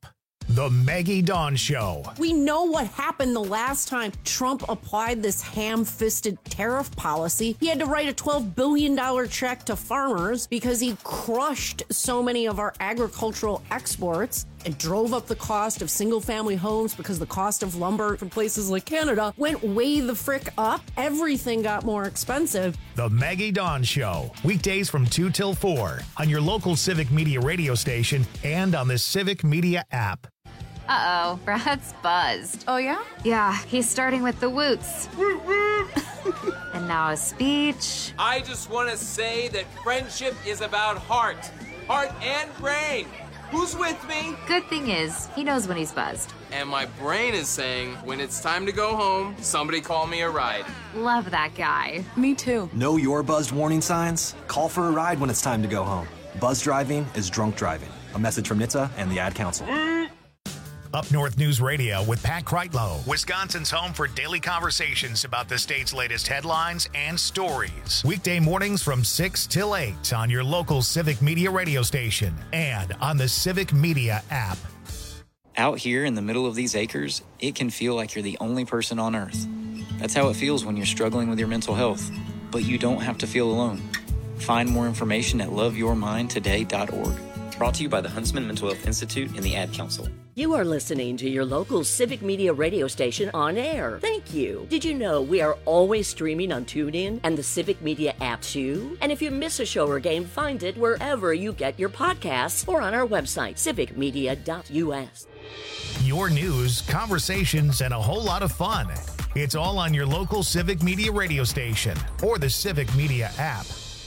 The Maggie Dawn Show. We know what happened the last time Trump applied this ham-fisted tariff policy. He had to write a $12 billion check to farmers because he crushed so many of our agricultural exports and drove up the cost of single-family homes because the cost of lumber from places like Canada went way the frick up. Everything got more expensive. The Maggie Dawn Show. Weekdays from 2 till 4 on your local Civic Media radio station and on the Civic Media app. Uh-oh, Brad's buzzed. Oh, yeah? Yeah, he's starting with the woots. And now a speech. I just want to say that friendship is about heart and brain. Who's with me? Good thing is, he knows when he's buzzed. And my brain is saying, when it's time to go home, somebody call me a ride. Love that guy. Me too. Know your buzzed warning signs? Call for a ride when it's time to go home. Buzz driving is drunk driving. A message from NHTSA and the Ad Council. Up North News Radio with Pat Kreitlow, Wisconsin's home for daily conversations about the state's latest headlines and stories. Weekday mornings from 6 till 8 on your local Civic Media radio station and on the Civic Media app. Out here in the middle of these acres, it can feel like you're the only person on earth. That's how it feels when you're struggling with your mental health. But you don't have to feel alone. Find more information at loveyourmindtoday.org. Brought to you by the Huntsman Mental Health Institute and the Ad Council. You are listening to your local Civic Media radio station on air. Thank you. Did you know we are always streaming on TuneIn and the Civic Media app too? And if you miss a show or game, find it wherever you get your podcasts or on our website, civicmedia.us. Your news, conversations, and a whole lot of fun. It's all on your local Civic Media radio station or the Civic Media app.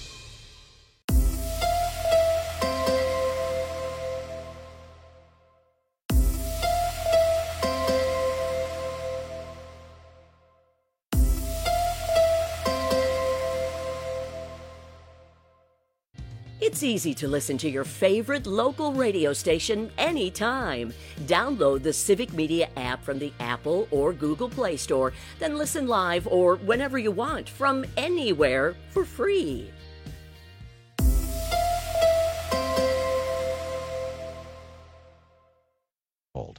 It's easy to listen to your favorite local radio station anytime. Download the Civic Media app from the Apple or Google Play Store, then listen live or whenever you want from anywhere for free. Hold.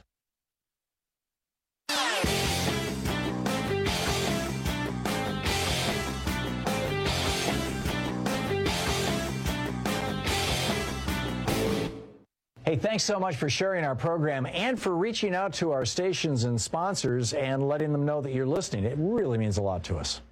Hey, thanks so much for sharing our program and for reaching out to our stations and sponsors and letting them know that you're listening. It really means a lot to us.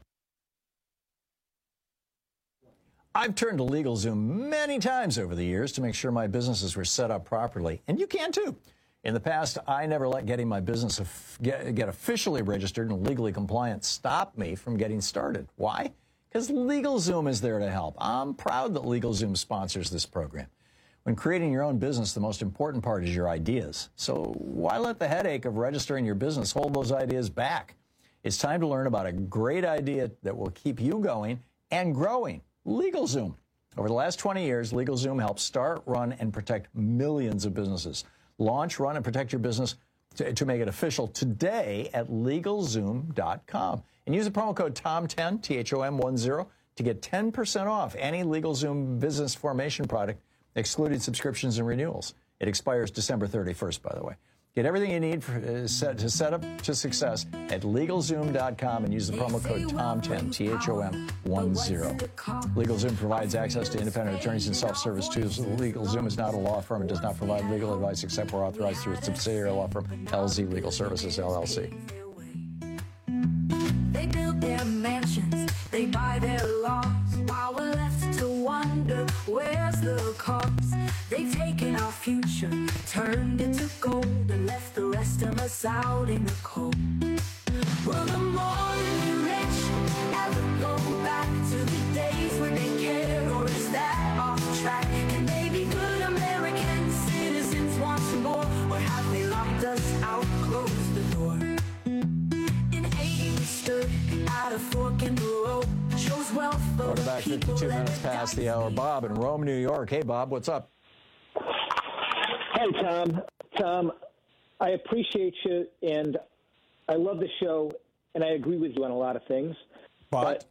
I've turned to LegalZoom many times over the years to make sure my businesses were set up properly, and you can too. In the past, I never let getting my business get officially registered and legally compliant stop me from getting started. Why? Because LegalZoom is there to help. I'm proud that LegalZoom sponsors this program. When creating your own business, the most important part is your ideas. So why let the headache of registering your business hold those ideas back? It's time to learn about a great idea that will keep you going and growing. LegalZoom. Over the last 20 years, LegalZoom helps start, run, and protect millions of businesses. Launch, run, and protect your business to make it official today at LegalZoom.com. And use the promo code TOM10, THOM10, to get 10% off any LegalZoom business formation product, excluding subscriptions and renewals. It expires December 31st, by the way. Get everything you need to set up to success at LegalZoom.com and use the promo code TOM10, THOM10. LegalZoom provides access to independent attorneys and self-service tools. LegalZoom is not a law firm and does not provide legal advice except where authorized through its subsidiary law firm, LZ Legal Services, LLC. They build their mansions, they buy their lawns, while we're left to wonder where's the cost. They've taken our future, turned it to gold, and left the rest of us out in the cold. Will the morning rich ever go back to the days when they cared, or is that off track? Can they be good American citizens once more, or have they locked us out, closed the door? In 80 we stood at a fork in the road, shows wealth for Welcome back, 52 minutes past the hour. Bob in Rome, New York. Hey, Bob, what's up? Hi, Tom. Tom, I appreciate you, and I love the show, and I agree with you on a lot of things. But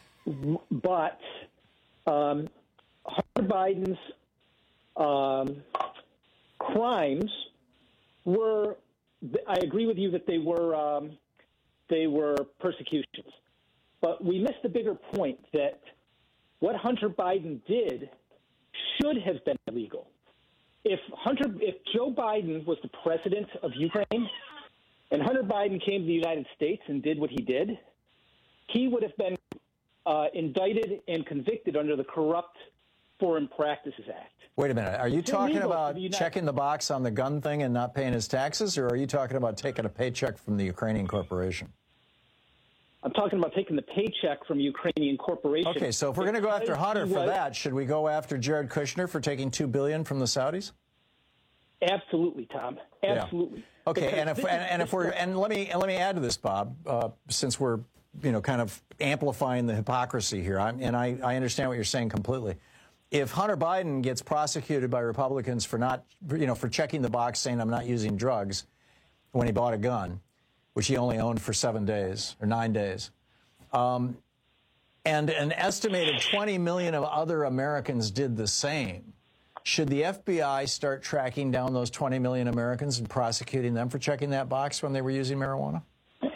Hunter Biden's crimes I agree with you that they were persecutions. But we missed the bigger point that what Hunter Biden did should have been illegal. If Joe Biden was the president of Ukraine and Hunter Biden came to the United States and did what he did, he would have been indicted and convicted under the Corrupt Foreign Practices Act. Wait a minute. Are you talking about checking the box on the gun thing and not paying his taxes, or are you talking about taking a paycheck from the Ukrainian corporation? I'm talking about taking the paycheck from a Ukrainian corporation. Okay, so if we're going to go after Hunter for that, should we go after Jared Kushner for taking $2 billion from the Saudis? Absolutely, Tom. Absolutely. Yeah. Okay, and let me add to this, Bob, since we're kind of amplifying the hypocrisy here, I understand what you're saying completely. If Hunter Biden gets prosecuted by Republicans for not, for checking the box saying I'm not using drugs when he bought a gun, which he only owned for 7 days or 9 days, and an estimated 20 million of other Americans did the same, should the FBI start tracking down those 20 million Americans and prosecuting them for checking that box when they were using marijuana?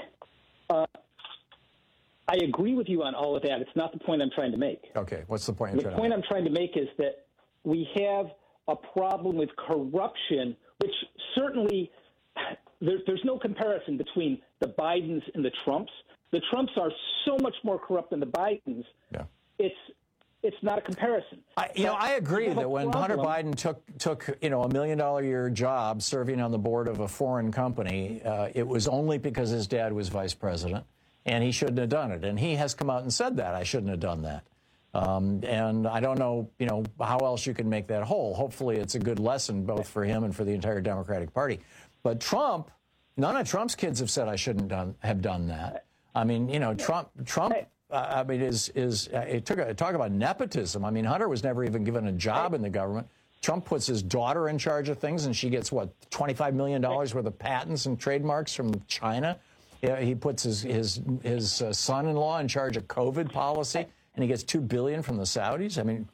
I agree with you on all of that. It's not the point I'm trying to make. Okay, what's the point you're trying to make? The point I'm trying to make is that we have a problem with corruption, which certainly there's no comparison between the Bidens and the Trumps. The Trumps are so much more corrupt than the Bidens. Yeah. It's not a comparison. I agree that when Hunter Biden took $1 million a year job serving on the board of a foreign company, it was only because his dad was vice president. And he shouldn't have done it. And he has come out and said that I shouldn't have done that. And I don't know, how else you can make that whole. Hopefully it's a good lesson both for him and for the entire Democratic Party. But Trump, none of Trump's kids have said I shouldn't have done that. I mean, Trump. I mean, talk about nepotism. I mean, Hunter was never even given a job in the government. Trump puts his daughter in charge of things, and she gets $25 million worth of patents and trademarks from China. Yeah, he puts his son-in-law in charge of COVID policy, and he gets $2 billion from the Saudis. I mean,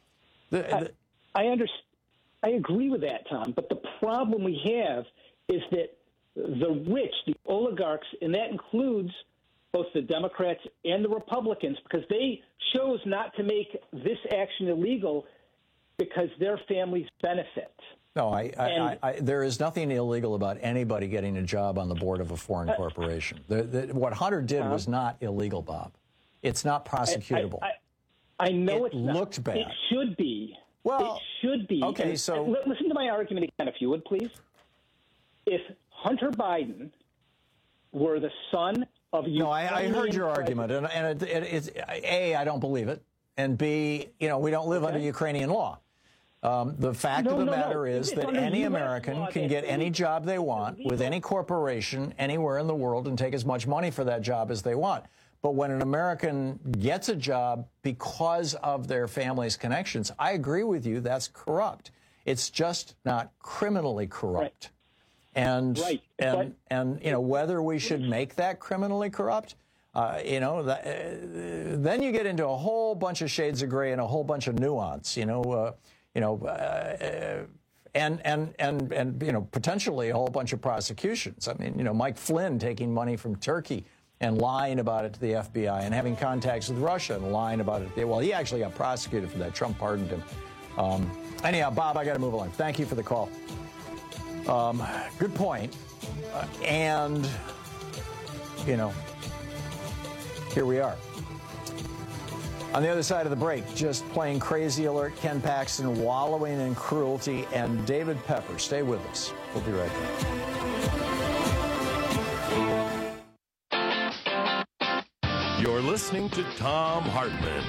I agree with that, Tom. But the problem we have is that the rich, the oligarchs, and that includes both the Democrats and the Republicans, because they chose not to make this action illegal because their families benefit. No, there is nothing illegal about anybody getting a job on the board of a foreign corporation. What Hunter did was not illegal, Bob. It's not prosecutable. I know it looked bad. It should be. Well, it should be. Okay, and listen to my argument again, if you would, please. If Hunter Biden were the son of Ukrainian... No, I heard your argument, and it's A, I don't believe it, and B, we don't live under Ukrainian law. The fact of the matter is that any American can get any job they want with any corporation anywhere in the world and take as much money for that job as they want. But when an American gets a job because of their family's connections, I agree with you, that's corrupt. It's just not criminally corrupt. Right. And whether we should make that criminally corrupt, then you get into a whole bunch of shades of gray and a whole bunch of nuance, and potentially a whole bunch of prosecutions. I mean, Mike Flynn taking money from Turkey and lying about it to the FBI and having contacts with Russia and lying about it. Well, he actually got prosecuted for that. Trump pardoned him. Anyhow, Bob, I got to move along. Thank you for the call. Good point. And, here we are. On the other side of the break, just plain crazy alert, Ken Paxton wallowing in cruelty, and David Pepper. Stay with us. We'll be right back. You're listening to Thom Hartmann.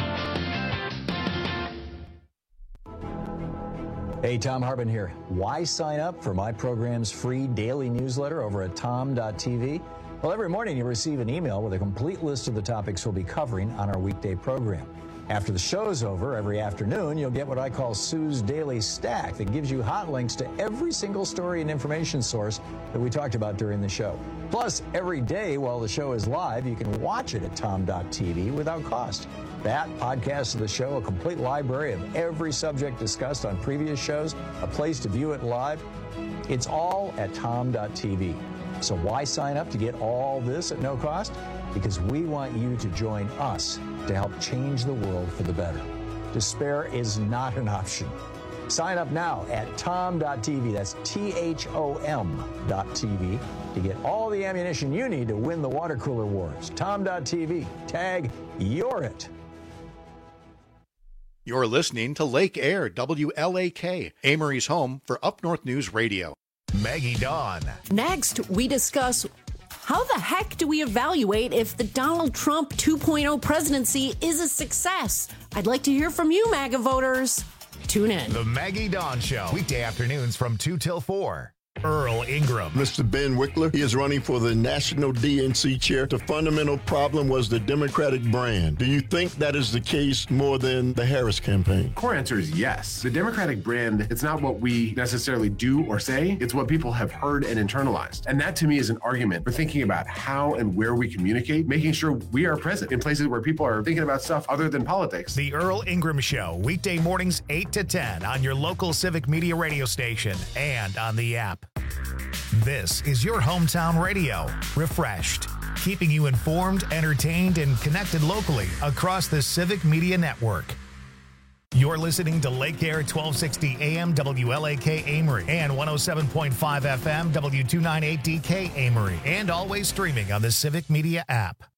Hey, Thom Hartmann here. Why sign up for my program's free daily newsletter over at tom.tv? Well, every morning you receive an email with a complete list of the topics we'll be covering on our weekday program. After the show's over, every afternoon, you'll get what I call Sue's Daily Stack that gives you hot links to every single story and information source that we talked about during the show. Plus, every day while the show is live, you can watch it at tom.tv without cost. That, podcasts of the show, a complete library of every subject discussed on previous shows, a place to view it live. It's all at tom.tv. So why sign up to get all this at no cost? Because we want you to join us to help change the world for the better. Despair is not an option. Sign up now at tom.tv, that's THOM.tv, to get all the ammunition you need to win the water cooler wars. tom.tv, tag You're It. You're listening to Lake Air, WLAK, Amory's home for Up North News Radio. Maggie Dawn. Next, we discuss how the heck do we evaluate if the Donald Trump 2.0 presidency is a success? I'd like to hear from you, MAGA voters. Tune in. The Maggie Dawn Show, weekday afternoons from 2 till 4. Earl Ingram. Mr. Ben Wickler, he is running for the national DNC chair. The fundamental problem was the Democratic brand. Do you think that is the case more than the Harris campaign? Core answer is yes. The Democratic brand, it's not what we necessarily do or say, it's what people have heard and internalized. And that to me is an argument for thinking about how and where we communicate, making sure we are present in places where people are thinking about stuff other than politics. The Earl Ingram Show, weekday mornings 8 to 10 on your local Civic Media radio station and on the app. This is your hometown radio, refreshed, keeping you informed, entertained, and connected locally across the Civic Media Network. You're listening to Lake Air 1260 AM WLAK Amory and 107.5 FM W298DK Amory, and always streaming on the Civic Media app.